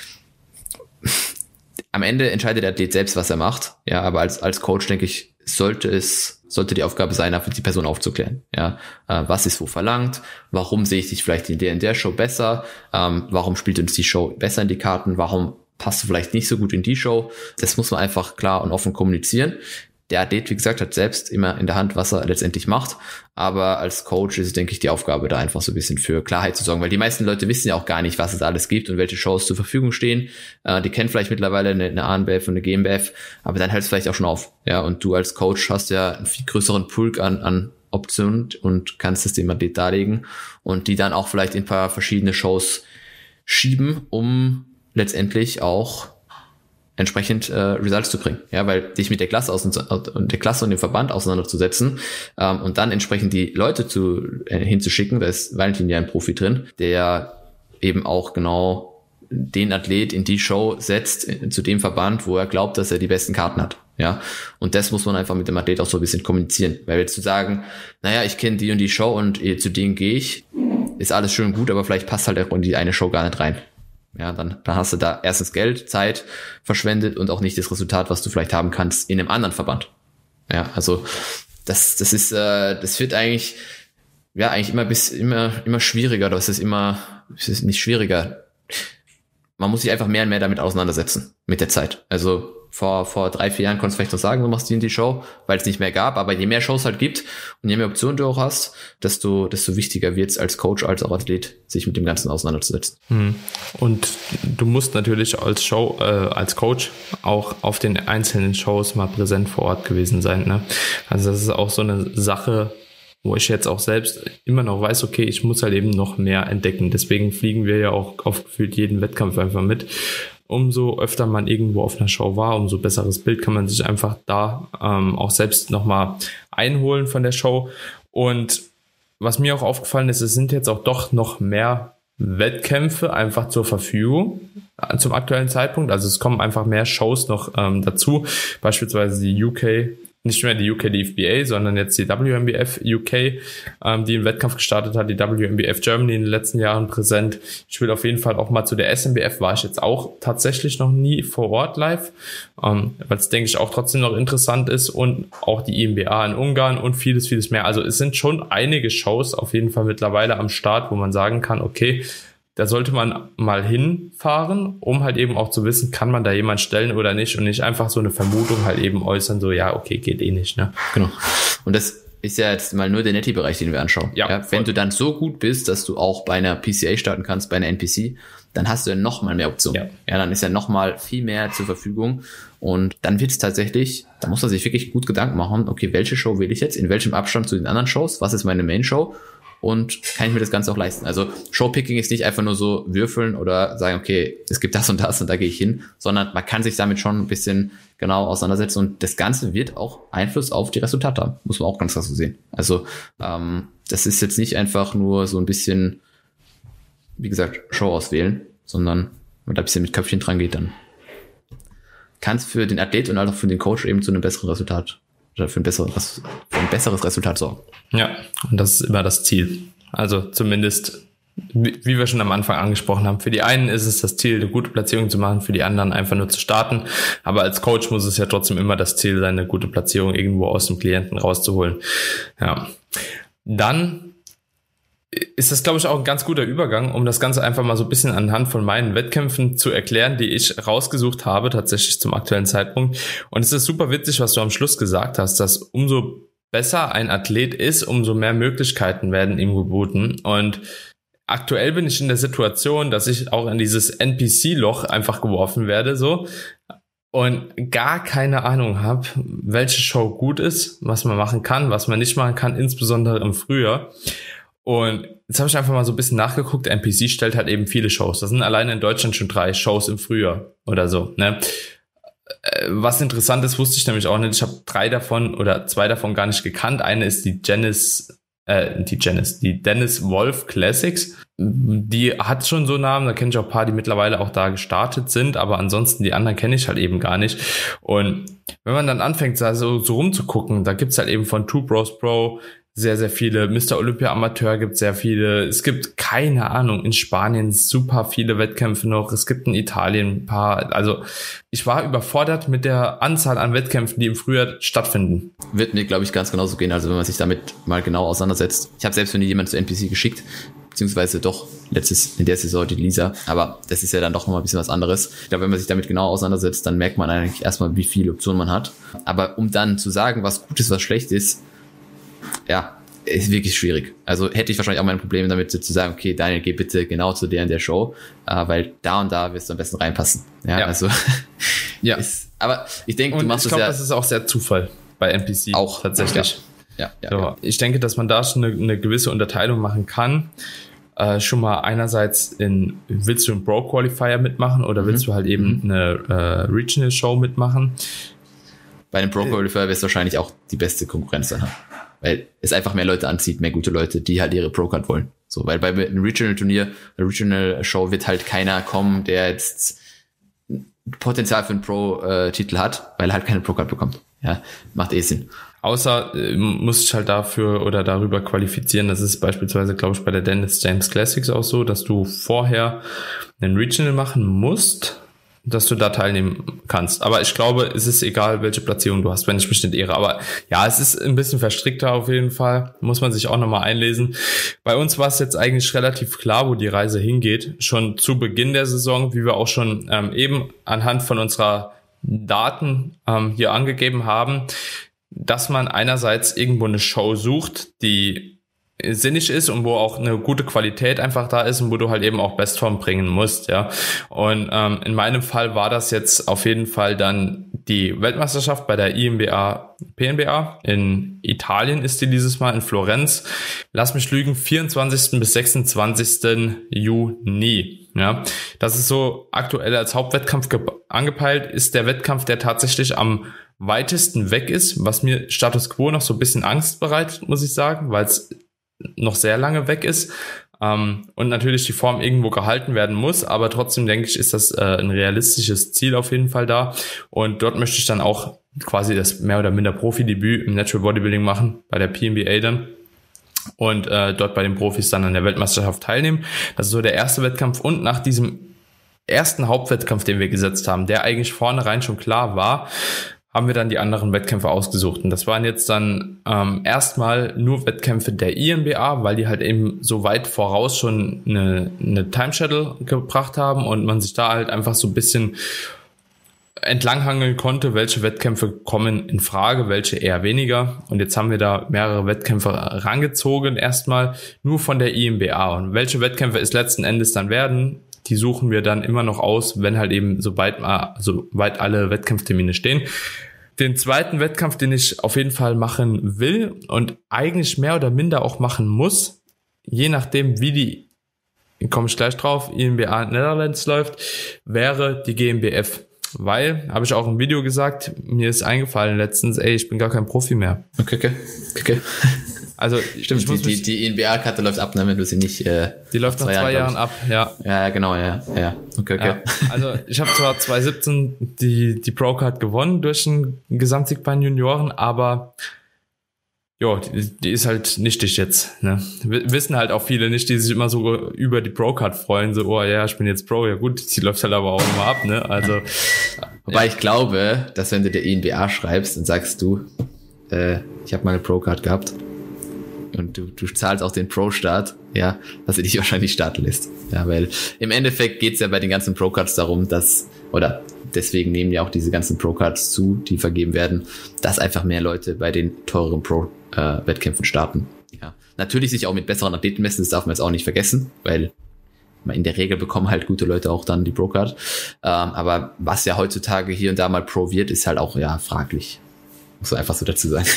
am Ende entscheidet der Athlet selbst, was er macht, ja, aber als Coach, denke ich, sollte die Aufgabe sein, für die Person aufzuklären, ja, was ist wo verlangt, warum sehe ich dich vielleicht in der Show besser, warum spielt uns die Show besser in die Karten, warum passt du vielleicht nicht so gut in die Show, das muss man einfach klar und offen kommunizieren. Der Athlet, wie gesagt, hat selbst immer in der Hand, was er letztendlich macht, aber als Coach ist es, denke ich, die Aufgabe, da einfach so ein bisschen für Klarheit zu sorgen, weil die meisten Leute wissen ja auch gar nicht, was es alles gibt und welche Shows zur Verfügung stehen. Die kennen vielleicht mittlerweile eine ANBF und eine GmbF, aber dann hört es vielleicht auch schon auf. Ja, und du als Coach hast ja einen viel größeren Pool an Optionen und kannst es dem Athlet darlegen und die dann auch vielleicht in ein paar verschiedene Shows schieben, um letztendlich auch entsprechend Results zu bringen, ja, weil dich mit der Klasse und dem Verband auseinanderzusetzen und dann entsprechend die Leute hinzuschicken, da ist Valentin ja ein Profi drin, der eben auch genau den Athlet in die Show setzt, zu dem Verband, wo er glaubt, dass er die besten Karten hat, ja, und das muss man einfach mit dem Athlet auch so ein bisschen kommunizieren, weil jetzt zu sagen, naja, ich kenne die und die Show und zu denen gehe ich, ist alles schön und gut, aber vielleicht passt halt auch in die eine Show gar nicht rein. Ja, dann hast du da erstens Geld, Zeit verschwendet und auch nicht das Resultat, was du vielleicht haben kannst in einem anderen Verband. Ja, also das wird eigentlich immer schwieriger, oder es ist nicht schwieriger. Man muss sich einfach mehr und mehr damit auseinandersetzen mit der Zeit. Also vor 3-4 Jahren konntest du vielleicht noch sagen, du machst die Show, weil es nicht mehr gab, aber je mehr Shows halt gibt und je mehr Optionen du auch hast, desto wichtiger wird es als Coach, als auch Athlet, sich mit dem Ganzen auseinanderzusetzen. Und du musst natürlich als Coach auch auf den einzelnen Shows mal präsent vor Ort gewesen sein, ne? Also das ist auch so eine Sache, wo ich jetzt auch selbst immer noch weiß, okay, ich muss halt eben noch mehr entdecken. Deswegen fliegen wir ja auch auf gefühlt jeden Wettkampf einfach mit. Umso öfter man irgendwo auf einer Show war, umso besseres Bild kann man sich einfach da auch selbst nochmal einholen von der Show. Und was mir auch aufgefallen ist, es sind jetzt auch doch noch mehr Wettkämpfe einfach zur Verfügung zum aktuellen Zeitpunkt. Also es kommen einfach mehr Shows noch dazu, beispielsweise die UK, nicht mehr die UK DFBA, sondern jetzt die WMBF UK, die einen Wettkampf gestartet hat, die WMBF Germany in den letzten Jahren präsent. Ich will auf jeden Fall auch mal zu der SMBF, war ich jetzt auch tatsächlich noch nie vor Ort live, weil es, denke ich, auch trotzdem noch interessant ist, und auch die IMBA in Ungarn und vieles, vieles mehr. Also es sind schon einige Shows auf jeden Fall mittlerweile am Start, wo man sagen kann, okay, da sollte man mal hinfahren, um halt eben auch zu wissen, kann man da jemand stellen oder nicht und nicht einfach so eine Vermutung halt eben äußern, so ja, okay, geht eh nicht, ne? Genau. Und das ist ja jetzt mal nur der Netty-Bereich, den wir anschauen. Ja, wenn du dann so gut bist, dass du auch bei einer PCA starten kannst, bei einer NPC, dann hast du ja noch mal mehr Optionen. Ja, dann ist ja noch mal viel mehr zur Verfügung. Und dann wird es tatsächlich, da muss man sich wirklich gut Gedanken machen, okay, welche Show will ich jetzt, in welchem Abstand zu den anderen Shows, was ist meine Main-Show und kann ich mir das Ganze auch leisten. Also Showpicking ist nicht einfach nur so würfeln oder sagen, okay, es gibt das und da gehe ich hin, sondern man kann sich damit schon ein bisschen genau auseinandersetzen und das Ganze wird auch Einfluss auf die Resultate haben, muss man auch ganz klar so sehen. Also das ist jetzt nicht einfach nur so ein bisschen, wie gesagt, Show auswählen, sondern wenn man da ein bisschen mit Köpfchen dran geht, dann kann es für den Athlet und auch für den Coach eben zu einem besseren Resultat oder für ein besseres Resultat sorgen. Ja, und das ist immer das Ziel. Also zumindest, wie wir schon am Anfang angesprochen haben, für die einen ist es das Ziel, eine gute Platzierung zu machen, für die anderen einfach nur zu starten. Aber als Coach muss es ja trotzdem immer das Ziel sein, eine gute Platzierung irgendwo aus dem Klienten rauszuholen. Ja, dann ist das, glaube ich, auch ein ganz guter Übergang, um das Ganze einfach mal so ein bisschen anhand von meinen Wettkämpfen zu erklären, die ich rausgesucht habe, tatsächlich zum aktuellen Zeitpunkt. Und es ist super witzig, was du am Schluss gesagt hast, dass umso besser ein Athlet ist, umso mehr Möglichkeiten werden ihm geboten. Und aktuell bin ich in der Situation, dass ich auch in dieses NPC-Loch einfach geworfen werde, so. Und gar keine Ahnung habe, welche Show gut ist, was man machen kann, was man nicht machen kann, insbesondere im Frühjahr. Und jetzt habe ich einfach mal so ein bisschen nachgeguckt. NPC stellt halt eben viele Shows. Das sind alleine in Deutschland schon 3 Shows im Frühjahr oder so, ne? Was interessant ist, wusste ich nämlich auch nicht. Ich habe 2 davon gar nicht gekannt. Eine ist die Dennis Wolf Classics. Die hat schon so Namen, da kenne ich auch ein paar, die mittlerweile auch da gestartet sind, aber ansonsten die anderen kenne ich halt eben gar nicht. Und wenn man dann anfängt, so rumzugucken, da gibt's halt eben von Two Bros Pro sehr, sehr viele. Mr. Olympia Amateur gibt sehr viele. Es gibt, keine Ahnung, in Spanien super viele Wettkämpfe noch. Es gibt in Italien ein paar. Also ich war überfordert mit der Anzahl an Wettkämpfen, die im Frühjahr stattfinden. Wird mir, glaube ich, ganz genauso gehen. Also wenn man sich damit mal genau auseinandersetzt. Ich habe selbst noch nie jemanden zu NPC geschickt, beziehungsweise doch in der Saison die Lisa. Aber das ist ja dann doch nochmal ein bisschen was anderes. Ich glaube, wenn man sich damit genau auseinandersetzt, dann merkt man eigentlich erstmal, wie viele Optionen man hat. Aber um dann zu sagen, was gut ist, was schlecht ist, ja, ist wirklich schwierig. Also hätte ich wahrscheinlich auch meine Probleme damit zu sagen, okay, Daniel, geh bitte genau zu der in der Show, weil da und da wirst du am besten reinpassen. Ja. Also ja. Aber ich denke, du machst es ja. Ich glaube, das ist auch sehr Zufall bei NPC auch tatsächlich. Ja. So, ich denke, dass man da schon eine gewisse Unterteilung machen kann. Schon mal einerseits willst du einen Pro Qualifier mitmachen oder willst du halt eben eine Regional Show mitmachen? Bei einem Pro Qualifier wirst du wahrscheinlich auch die beste Konkurrenz dann haben. Weil es einfach mehr Leute anzieht, mehr gute Leute, die halt ihre Pro-Card wollen. So, weil bei einem Regional-Turnier, einer Regional-Show wird halt keiner kommen, der jetzt Potenzial für einen Pro-Titel hat, weil er halt keine Pro-Card bekommt. Ja, macht Sinn. Außer muss ich halt dafür oder darüber qualifizieren. Das ist beispielsweise, glaube ich, bei der Dennis James Classics auch so, dass du vorher einen Regional machen musst, dass du da teilnehmen kannst. Aber ich glaube, es ist egal, welche Platzierung du hast, wenn ich mich nicht irre. Aber ja, es ist ein bisschen verstrickter auf jeden Fall. Muss man sich auch nochmal einlesen. Bei uns war es jetzt eigentlich relativ klar, wo die Reise hingeht. Schon zu Beginn der Saison, wie wir auch schon eben anhand von unserer Daten hier angegeben haben, dass man einerseits irgendwo eine Show sucht, die sinnig ist und wo auch eine gute Qualität einfach da ist und wo du halt eben auch Bestform bringen musst, ja. Und in meinem Fall war das jetzt auf jeden Fall dann die Weltmeisterschaft bei der IMBA PNBA. In Italien ist die dieses Mal, in Florenz. Lass mich lügen, 24. bis 26. Juni. Ja, das ist so aktuell als Hauptwettkampf angepeilt, ist der Wettkampf, der tatsächlich am weitesten weg ist, was mir Status Quo noch so ein bisschen Angst bereitet, muss ich sagen, weil es noch sehr lange weg ist und natürlich die Form irgendwo gehalten werden muss, aber trotzdem denke ich, ist das ein realistisches Ziel auf jeden Fall da und dort möchte ich dann auch quasi das mehr oder minder Profi-Debüt im Natural Bodybuilding machen, bei der PNBA dann und dort bei den Profis dann an der Weltmeisterschaft teilnehmen. Das ist so der erste Wettkampf und nach diesem ersten Hauptwettkampf, den wir gesetzt haben, der eigentlich vornherein schon klar war, haben wir dann die anderen Wettkämpfe ausgesucht. Und das waren jetzt dann erstmal nur Wettkämpfe der INBA, weil die halt eben so weit voraus schon eine Time Shuttle gebracht haben und man sich da halt einfach so ein bisschen entlanghangeln konnte, welche Wettkämpfe kommen in Frage, welche eher weniger. Und jetzt haben wir da mehrere Wettkämpfe rangezogen, erstmal nur von der INBA. Und welche Wettkämpfe es letzten Endes dann werden, die suchen wir dann immer noch aus, wenn halt eben soweit alle Wettkampftermine stehen. Den zweiten Wettkampf, den ich auf jeden Fall machen will und eigentlich mehr oder minder auch machen muss, je nachdem wie komme ich gleich drauf, INBA Netherlands läuft, wäre die GmbF. Weil, habe ich auch im Video gesagt, mir ist eingefallen letztens, ich bin gar kein Profi mehr. Okay. Also stimmt, die INBA-Karte läuft ab, ne, wenn du sie nicht... die läuft nach 2 Jahren ab, ja. Ja, genau, ja. Okay. Ja, also ich habe zwar 2017 die Pro-Card gewonnen durch einen Gesamtsieg bei den Junioren, aber die ist halt nichtig jetzt. Ne? Wissen halt auch viele nicht, die sich immer so über die Pro-Card freuen, so, oh ja, ich bin jetzt Pro, ja gut, die läuft halt aber auch immer ab, ne? Also. Wobei ich glaube, dass wenn du der INBA schreibst und sagst du, ich habe meine Pro-Card gehabt, und du zahlst auch den Pro-Start, ja, dass er dich wahrscheinlich starten lässt. Ja, weil im Endeffekt geht's ja bei den ganzen Pro-Cards darum, deswegen nehmen ja auch diese ganzen Pro-Cards zu, die vergeben werden, dass einfach mehr Leute bei den teureren Pro-Wettkämpfen starten. Ja. Natürlich sich auch mit besseren Athleten messen, das darf man jetzt auch nicht vergessen, weil in der Regel bekommen halt gute Leute auch dann die Pro-Card. Aber was ja heutzutage hier und da mal Pro wird, ist halt auch, ja, fraglich. Muss man einfach so dazu sagen.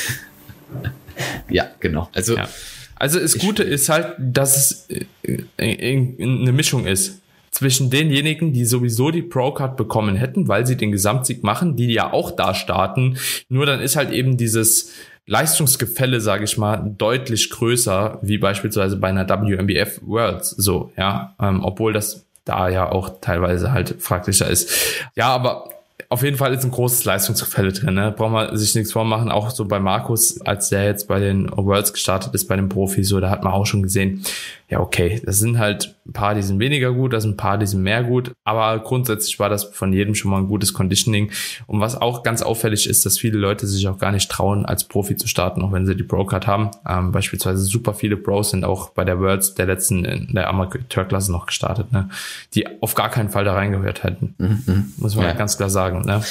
Ja, genau. Also das Gute ist halt, dass es eine Mischung ist zwischen denjenigen, die sowieso die Pro-Card bekommen hätten, weil sie den Gesamtsieg machen, die ja auch da starten. Nur dann ist halt eben dieses Leistungsgefälle, sage ich mal, deutlich größer, wie beispielsweise bei einer WMBF Worlds. So, ja, obwohl das da ja auch teilweise halt fraglicher ist. Ja, aber auf jeden Fall ist ein großes Leistungsgefälle drin, ne? Braucht man sich nichts vormachen, auch so bei Markus, als der jetzt bei den Worlds gestartet ist, bei den Profis, so, da hat man auch schon gesehen, ja okay, das sind halt ein paar, die sind weniger gut, das sind ein paar, die sind mehr gut, aber grundsätzlich war das von jedem schon mal ein gutes Conditioning. Und was auch ganz auffällig ist, dass viele Leute sich auch gar nicht trauen, als Profi zu starten, auch wenn sie die Pro-Card haben. Beispielsweise super viele Pros sind auch bei der Worlds der letzten in der Amateurklasse noch gestartet, ne? Die auf gar keinen Fall da reingehört hätten. Muss man halt ganz klar sagen. Ne?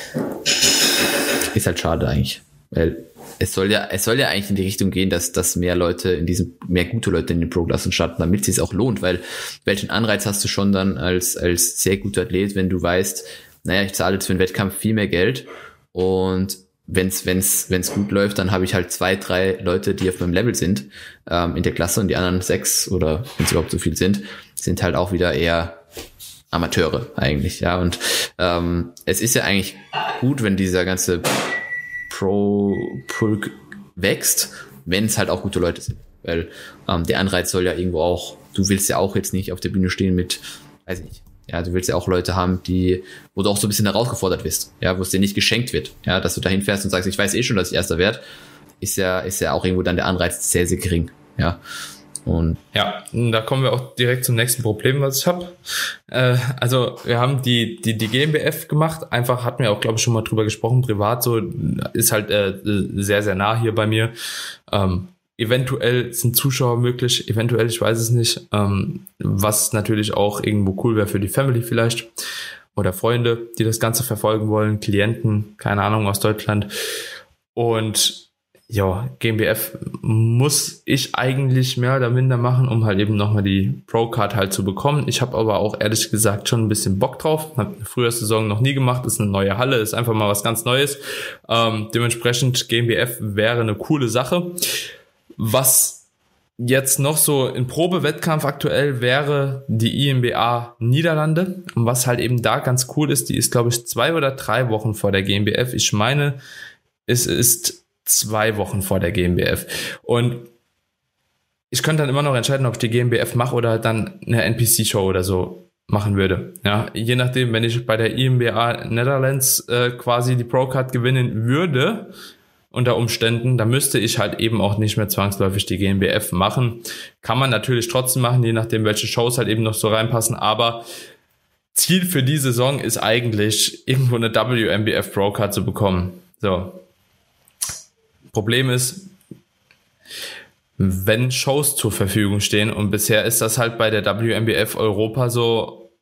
Ist halt schade eigentlich, weil es soll ja eigentlich in die Richtung gehen, dass mehr gute Leute in den Pro-Klassen starten, damit es sich auch lohnt, weil welchen Anreiz hast du schon dann als sehr guter Athlet, wenn du weißt, naja, ich zahle jetzt für den Wettkampf viel mehr Geld und wenn's gut läuft, dann habe ich halt 2, 3 Leute, die auf meinem Level sind in der Klasse und die anderen 6 oder wenn es überhaupt so viel sind halt auch wieder eher Amateure eigentlich, ja, und es ist ja eigentlich gut, wenn dieser ganze Pro-Pulk wächst, wenn es halt auch gute Leute sind, weil der Anreiz soll ja irgendwo auch, du willst ja auch jetzt nicht auf der Bühne stehen mit, weiß ich nicht, ja, du willst ja auch Leute haben, wo du auch so ein bisschen herausgefordert bist, ja, wo es dir nicht geschenkt wird, ja, dass du dahin fährst und sagst, ich weiß schon, dass ich Erster werde, ist ja auch irgendwo dann der Anreiz sehr, sehr gering, ja. Und ja, da kommen wir auch direkt zum nächsten Problem, was ich habe. Also wir haben die GmbF gemacht, einfach hatten wir auch, glaube ich, schon mal drüber gesprochen, privat, so ist halt sehr, sehr nah hier bei mir. Eventuell sind Zuschauer möglich, eventuell, ich weiß es nicht, was natürlich auch irgendwo cool wäre für die Family vielleicht oder Freunde, die das Ganze verfolgen wollen, Klienten, keine Ahnung, aus Deutschland. Und ja, GmbF muss ich eigentlich mehr oder minder machen, um halt eben nochmal die Pro-Card halt zu bekommen. Ich habe aber auch ehrlich gesagt schon ein bisschen Bock drauf. Habe früher Saison noch nie gemacht, ist eine neue Halle, ist einfach mal was ganz Neues. Dementsprechend GmbF wäre eine coole Sache. Was jetzt noch so in Probewettkampf aktuell wäre die INBA Niederlande. Und was halt eben da ganz cool ist, die ist glaube ich 2 oder 3 Wochen vor der GmbF. Ich meine, es ist 2 Wochen vor der GmbF. Und ich könnte dann immer noch entscheiden, ob ich die GmbF mache oder dann eine NPC-Show oder so machen würde. Ja, je nachdem, wenn ich bei der INBA Netherlands quasi die Pro-Card gewinnen würde, unter Umständen, dann müsste ich halt eben auch nicht mehr zwangsläufig die GmbF machen. Kann man natürlich trotzdem machen, je nachdem, welche Shows halt eben noch so reinpassen, aber Ziel für die Saison ist eigentlich, irgendwo eine WMBF Pro Card zu bekommen. So. Problem ist, wenn Shows zur Verfügung stehen, und bisher ist das halt bei der WMBF Europa so,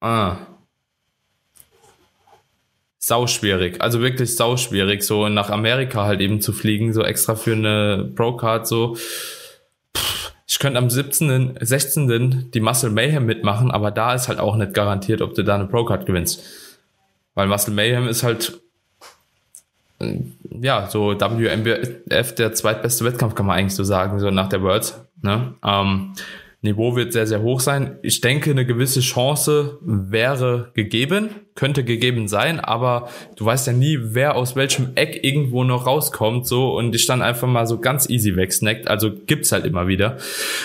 sauschwierig, also wirklich sauschwierig, so nach Amerika halt eben zu fliegen, so extra für eine Pro-Card, so. Ich könnte am 16. die Muscle Mayhem mitmachen, aber da ist halt auch nicht garantiert, ob du da eine Pro-Card gewinnst. Weil Muscle Mayhem ist halt, ja, so WMBF der zweitbeste Wettkampf, kann man eigentlich so sagen, so nach der Worlds, ne? Niveau wird sehr, sehr hoch sein. Ich denke, eine gewisse Chance wäre gegeben, könnte gegeben sein, aber du weißt ja nie, wer aus welchem Eck irgendwo noch rauskommt, so, und dich dann einfach mal so ganz easy wegsnackt. Also gibt's halt immer wieder.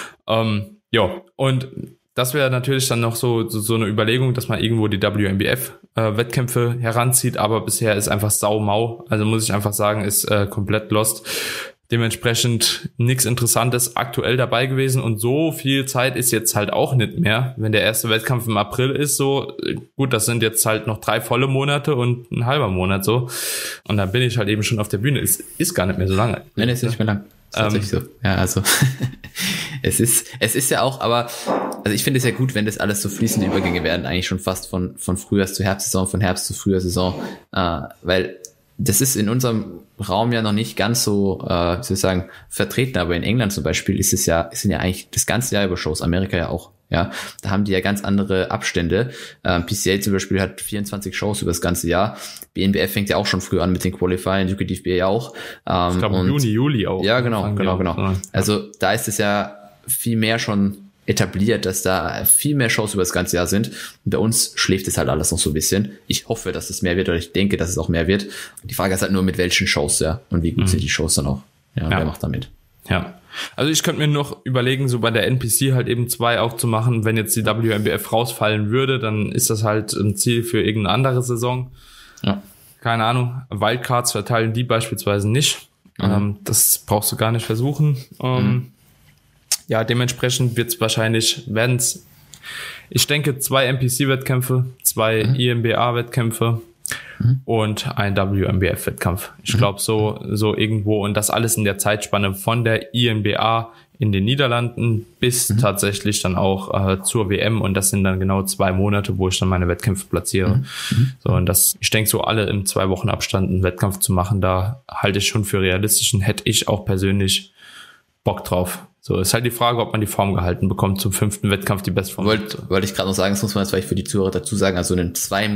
Ja, und das wäre natürlich dann noch so eine Überlegung, dass man irgendwo die WMBF-Wettkämpfe heranzieht, aber bisher ist einfach saumau. Also muss ich einfach sagen, ist komplett lost. Dementsprechend nichts Interessantes aktuell dabei gewesen, und so viel Zeit ist jetzt halt auch nicht mehr. Wenn der erste Wettkampf im April ist, so gut, das sind jetzt halt noch 3 volle Monate und ein halber Monat so, und dann bin ich halt eben schon auf der Bühne. Es ist gar nicht mehr so lange. Nein, ist nicht mehr lang. Ist tatsächlich so. Ja, also es ist ja auch, aber also ich finde es ja gut, wenn das alles so fließende Übergänge werden, eigentlich schon fast von Frühjahrs zu Herbstsaison, von Herbst zu Frühjahrssaison, weil das ist in unserem Raum ja noch nicht ganz so, wie soll ich sagen, vertreten, aber in England zum Beispiel sind ja eigentlich das ganze Jahr über Shows, Amerika ja auch, ja, da haben die ja ganz andere Abstände. PCA zum Beispiel hat 24 Shows über das ganze Jahr, BNBF fängt ja auch schon früh an mit den Qualifiern, UKDFBA ja auch. Ich glaube Juni, Juli auch. Ja, genau. Also da ist es ja viel mehr schon etabliert, dass da viel mehr Shows über das ganze Jahr sind. Und bei uns schläft es halt alles noch so ein bisschen. Ich hoffe, dass es mehr wird, oder ich denke, dass es auch mehr wird. Die Frage ist halt nur, mit welchen Shows, ja, und wie gut sind die Shows dann auch. Ja, wer macht damit? Ja. Also ich könnte mir noch überlegen, so bei der NPC halt eben 2 auch zu machen. Wenn jetzt die WMBF rausfallen würde, dann ist das halt ein Ziel für irgendeine andere Saison. Ja. Keine Ahnung. Wildcards verteilen die beispielsweise nicht. Das brauchst du gar nicht versuchen. Ja, dementsprechend werden's, ich denke, 2 NPC-Wettkämpfe, 2 INBA-Wettkämpfe und ein WMBF-Wettkampf. Ich glaube, so irgendwo, und das alles in der Zeitspanne von der INBA in den Niederlanden bis tatsächlich dann auch zur WM, und das sind dann genau 2 Monate, wo ich dann meine Wettkämpfe platziere. So, und ich denke, so alle im 2 Wochen Abstand einen Wettkampf zu machen, da halte ich schon für realistisch und hätte ich auch persönlich Bock drauf. So, ist halt die Frage, ob man die Form gehalten bekommt zum 5. Wettkampf, die Bestform. Wollte ich gerade noch sagen, das muss man jetzt vielleicht für die Zuhörer dazu sagen, also ein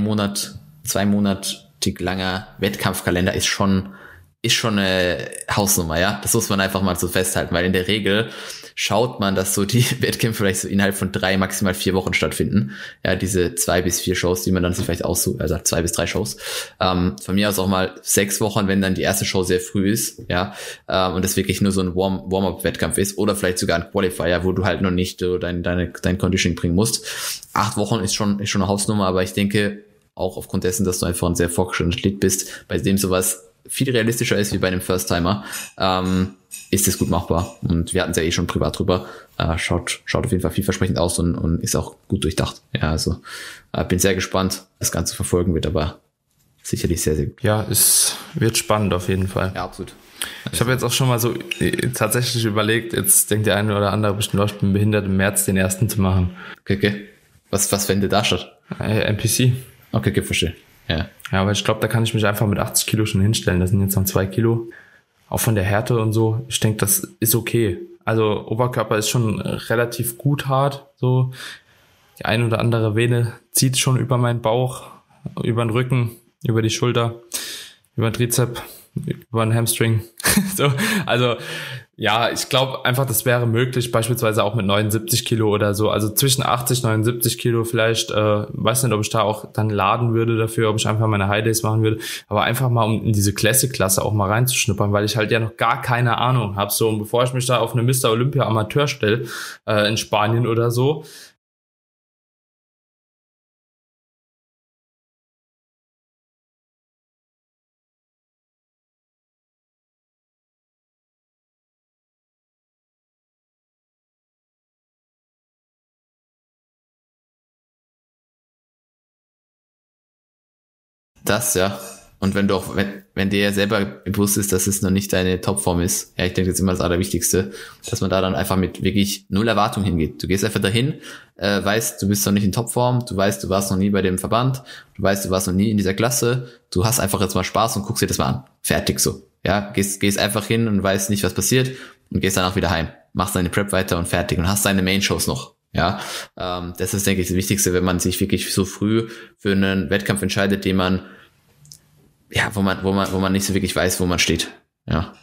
2-monatig langer Wettkampfkalender ist schon eine Hausnummer, ja. Das muss man einfach mal so festhalten, weil in der Regel schaut man, dass so die Wettkämpfe vielleicht so innerhalb von 3, maximal 4 Wochen stattfinden. Ja, diese 2 bis 4 Shows, die man dann sich vielleicht aussucht, also 2 bis 3 Shows. Von mir aus auch mal 6 Wochen, wenn dann die erste Show sehr früh ist, ja, und das wirklich nur so ein Warm-up-Wettkampf ist, oder vielleicht sogar ein Qualifier, wo du halt noch nicht dein Conditioning bringen musst. 8 Wochen ist schon eine Hausnummer, aber ich denke, auch aufgrund dessen, dass du einfach ein sehr fortgeschrittener Athlet bist, bei dem sowas viel realistischer ist wie bei einem First-Timer, ist es gut machbar. Und wir hatten es ja schon privat drüber. Schaut auf jeden Fall vielversprechend aus und ist auch gut durchdacht. Ja, also bin sehr gespannt, das Ganze verfolgen wird, aber sicherlich sehr, sehr gut. Ja, es wird spannend auf jeden Fall. Ja, absolut. Ich habe jetzt auch schon mal so tatsächlich überlegt, jetzt denkt der eine oder andere bestimmt, ich bin behindert, im März den ersten zu machen. Okay. Was fände da statt? NPC. Okay, verstehe. Ja, aber ich glaube, da kann ich mich einfach mit 80 Kilo schon hinstellen. Das sind jetzt noch 2 Kilo. Auch von der Härte und so. Ich denke, das ist okay. Also Oberkörper ist schon relativ gut hart. So die ein oder andere Vene zieht schon über meinen Bauch, über den Rücken, über die Schulter, über den Trizep, über den Hamstring. So, also ja, ich glaube einfach, das wäre möglich, beispielsweise auch mit 79 Kilo oder so, also zwischen 80, 79 Kilo vielleicht, weiß nicht, ob ich da auch dann laden würde dafür, ob ich einfach meine High Days machen würde, aber einfach mal, um in diese Classic-Klasse auch mal reinzuschnuppern, weil ich halt ja noch gar keine Ahnung habe, so, und bevor ich mich da auf eine Mr. Olympia Amateur stelle, in Spanien oder so, das, ja. Und wenn du auch, wenn dir selber bewusst ist, dass es noch nicht deine Topform ist, ja, ich denke, das ist immer das Allerwichtigste, dass man da dann einfach mit wirklich null Erwartung hingeht. Du gehst einfach dahin, weißt, du bist noch nicht in Topform, du weißt, du warst noch nie bei dem Verband, du weißt, du warst noch nie in dieser Klasse, du hast einfach jetzt mal Spaß und guckst dir das mal an. Fertig so. Ja, gehst einfach hin und weißt nicht, was passiert und gehst danach wieder heim. Machst deine Prep weiter und fertig und hast deine Main-Shows noch. Ja, das ist, denke ich, das Wichtigste, wenn man sich wirklich so früh für einen Wettkampf entscheidet, den man ja, wo man nicht so wirklich weiß, wo man steht. Ja.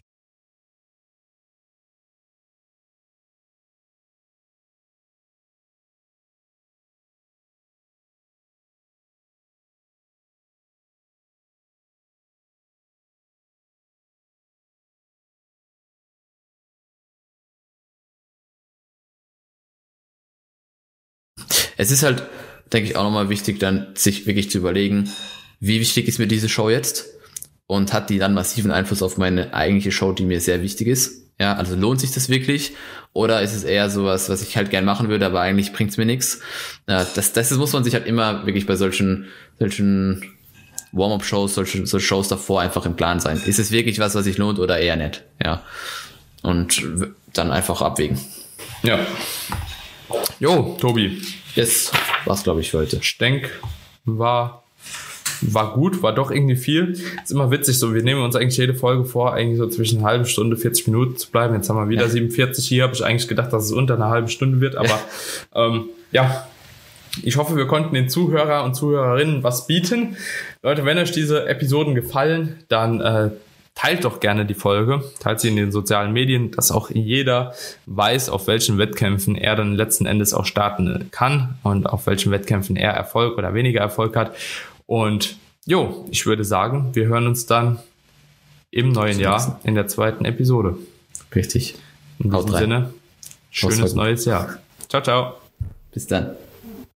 Es ist halt, denke ich, auch nochmal wichtig, dann sich wirklich zu überlegen, wie wichtig ist mir diese Show jetzt? Und hat die dann massiven Einfluss auf meine eigentliche Show, die mir sehr wichtig ist? Ja, also lohnt sich das wirklich? Oder ist es eher sowas, was ich halt gern machen würde, aber eigentlich bringt's mir nichts? Das muss man sich halt immer wirklich bei solchen Warm-up-Shows, solche Shows davor einfach im Plan sein. Ist es wirklich was sich lohnt oder eher nicht? Ja. Und dann einfach abwägen. Ja. Jo, Tobi. Das war's, glaube ich, für heute. Ich denke, war gut, war doch irgendwie viel. Ist immer witzig, so wir nehmen uns eigentlich jede Folge vor, eigentlich so zwischen einer halben Stunde, 40 Minuten zu bleiben. Jetzt haben wir wieder 47 hier, habe ich eigentlich gedacht, dass es unter einer halben Stunde wird, aber ich hoffe, wir konnten den Zuhörer und Zuhörerinnen was bieten. Leute, wenn euch diese Episoden gefallen, dann teilt doch gerne die Folge, teilt sie in den sozialen Medien, dass auch jeder weiß, auf welchen Wettkämpfen er dann letzten Endes auch starten kann und auf welchen Wettkämpfen er Erfolg oder weniger Erfolg hat. Und ich würde sagen, wir hören uns dann im neuen Jahr in der 2. Episode. Richtig. In diesem Sinne, schönes neues Jahr. Ciao, ciao. Bis dann.